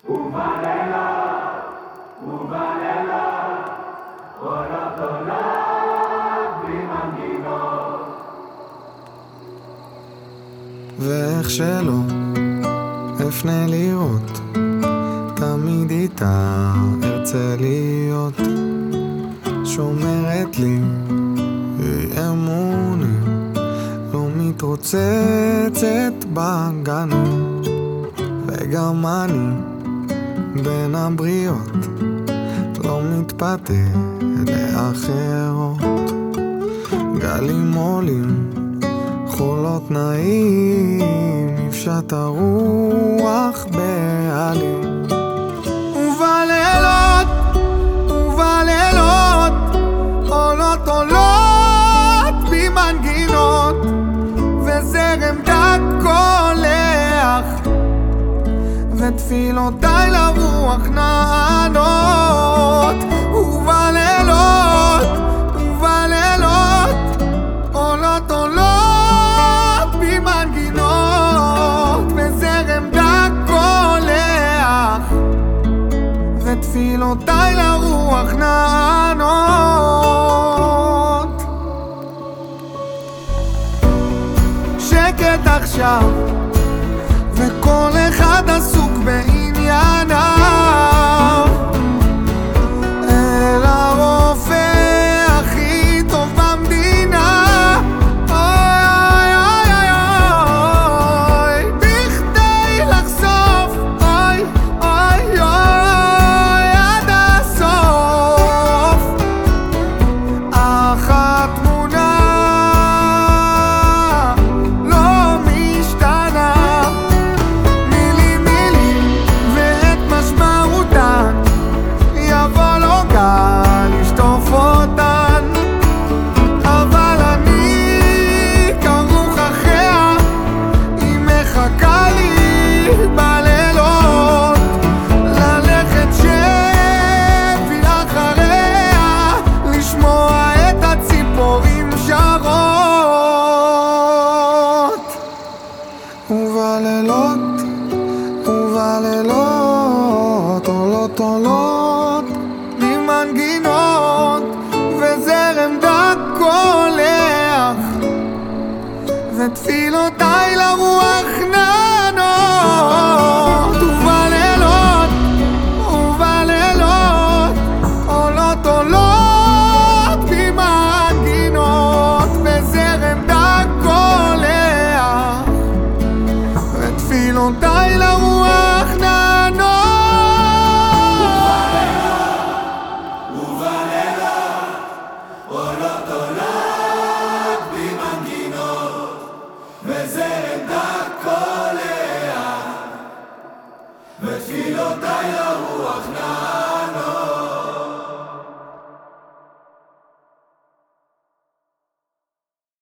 ובלילות עולות עולות בלי מנגינות. ואיך שלא אפנה לראות, תמיד איתה ארצה להיות. שומרת לי אמונים, לא מתרוצצת בגנות. וגם אני בין הבריות לא מתפתה לאחרות. גלים עולים, חולות נעים, יפשט הרוח בעלים. ובלילות עולות עולות במנגינות, וזרם דק קולח, ותפילותיי לרוח נענות. ובלילות עולות עולות במנגינות, וזרם דק קולח, ותפילותיי לרוח נענות. שקט עכשיו, וכל אחד עסוק בענייניו, אל הרופא הכי טוב במדינה. אוי אוי אוי אוי, בכדי לחשוף אוי אוי אוי עד הסוף. אך התמונה לא משתנה, מילים ואת משמעותן, יבוא לו גל לשטוף אותן. אבל אני כרוך אחריה, היא מחכה לי בלילות, ללכת שבי אחריה, לשמוע את הציפורים שרות. ובלילות עולות עולות במנגינות, וזרם דק קולח, ותפילותיי לרוח נענות. ובלילות עולות עולות במנגינות, וזרם דק קולח, ותפילותיי לרוח נענות. עולות עולות במנגינות, וזרם דק קולח, ותפילותיי לרוח נענות.